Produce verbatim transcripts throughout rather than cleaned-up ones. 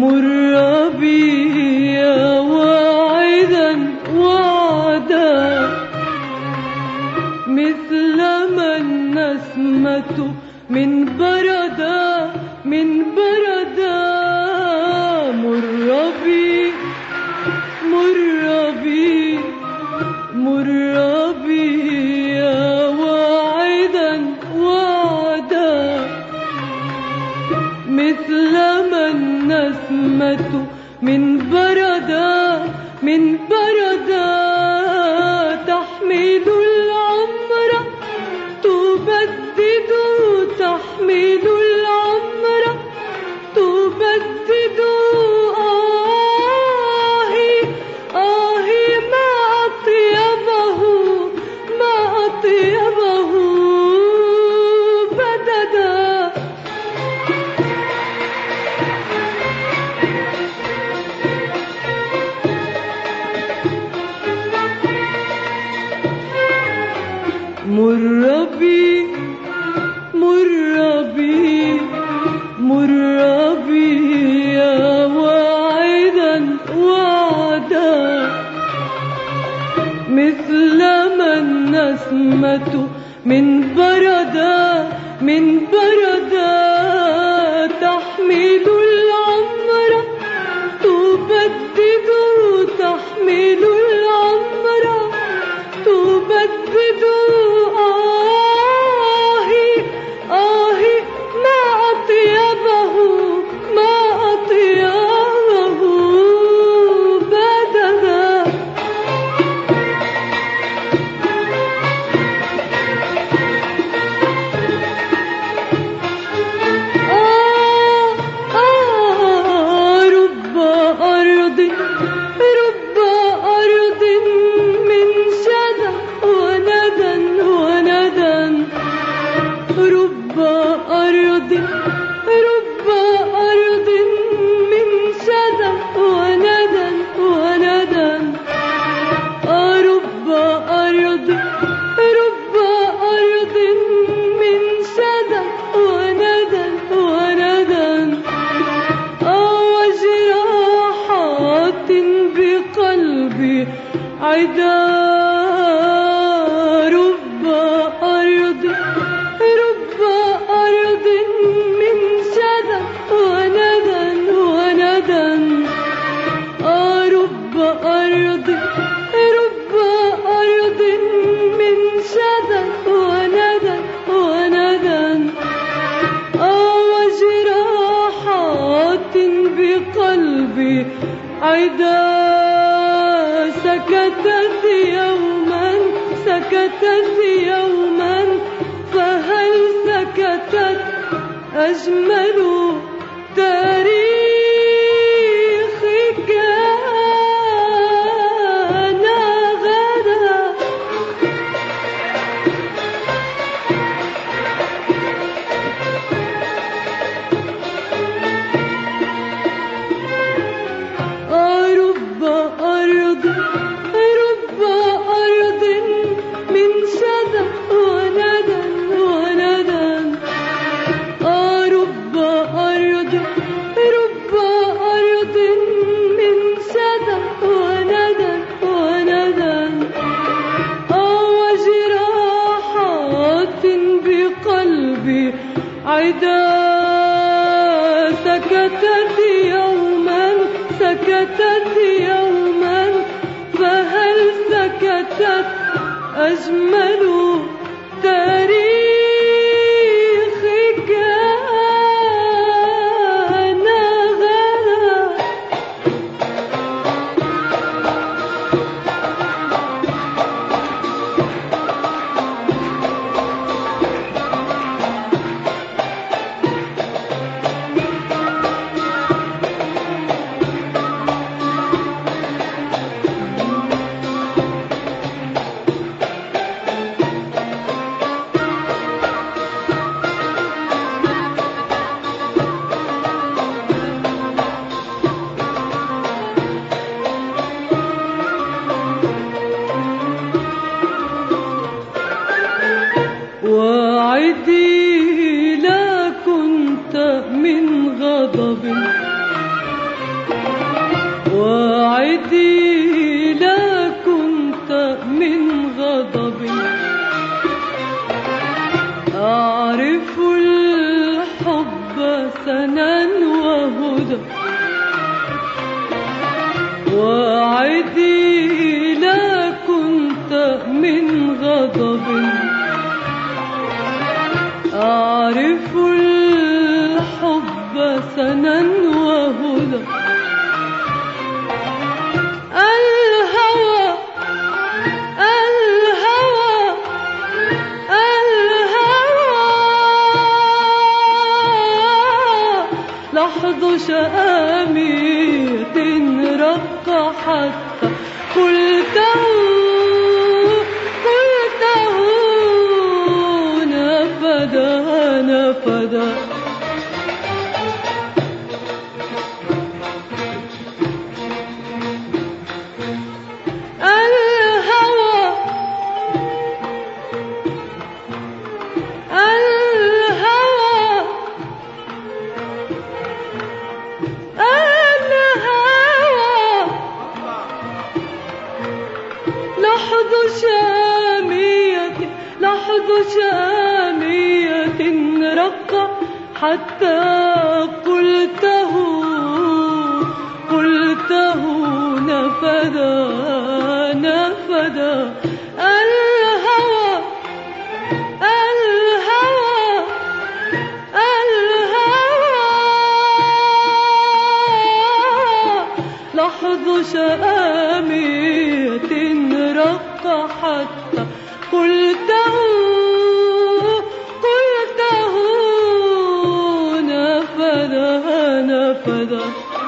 مر بي واعدا وعدا مثل ما النسمة من بردا من بردا مر بي مر بي مر بي واعدا وعدا مثل ما النسمة من بردا من بردا تحمل العمر تبدد تحمل العمر تبدد آهي آهي ما أطيبه ما أطيبه بددا مر بي مر بي مر بي واعدا وعدا مثل ما النسمة من بردا من بردا تحمل العمر تبدد تحمل العمر تبدد آهي آهي ما أطيبه ما أطيبه بددا آه آه رب أرض رب أرض من شدى وندى وندى رب أرض رب أرض من شدى وندى وندى رب أرض رب أرض من شدى وندى وندى وجراحات بقلبي عدا رب أرض رب أرض من شدى وندى وندى رب أرض رب أرض من شدى وندى وندى وجراحات بقلبي عدا سكتت يوما سكتت يوما فهل سكتت أجمل تاريخ كان غدا رب أرض رب أرض من شدى وندى وندى رب أرض رب أرض من شدى وندى وندى وجراحات بقلبي عدا سكتت يوما سكتت يوما فهل سكتت أجمل تاريخ كان غدا وعدي لا كنت من غضب أعرف الحب سنا وهدى وعدي لا كنت من غضب أعرف الحب سنا وهدى الهوى الهوى الهوى لحظ شآمية رق حتى قلته قلته نفدا نفدا الهوى الهوى الهوى لحظ شامية لحظ شامية رق حتى قلته قلته نفدا نفدا الهوى الهوى الهوى لحظ شآمية رق حتى قلته قلته نفدا نفدا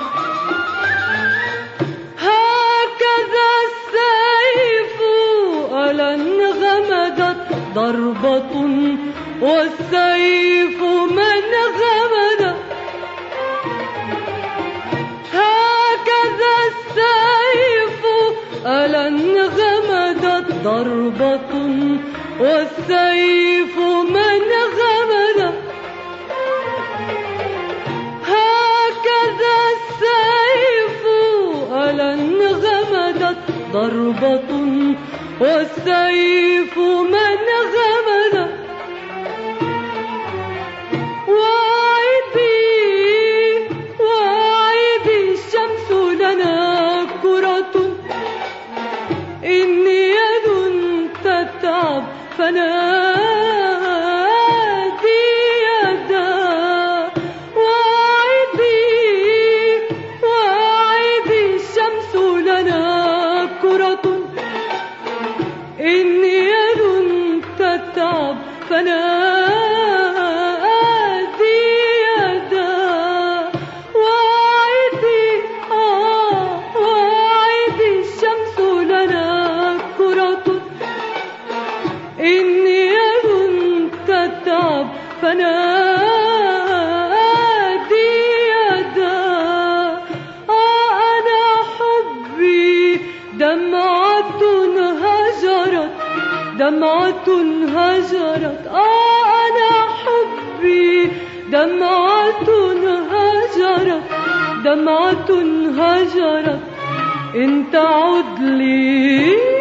هكذا السيف ألا انغمدت ضربة والسيف من غمد هكذا السيف ألا انغمدت ضربة والسيف من غمد هكذا السيف ألا انغمدت ضربة والسيف من غمد وعدي وعدي الشمس لنا كرة إني يد تتعب فنادي يدا وعدي وعدي الشمس لنا كرة إني يد تتعب فنادي يدا وعدي آه وعدي الشمس لنا كرة إني يد تتعب فنادي يدا آه أنا حبي دمعة هجرت دمعة هجرت آه أنا حبي دمعة هجرت دمعة هجرت إن تعد لي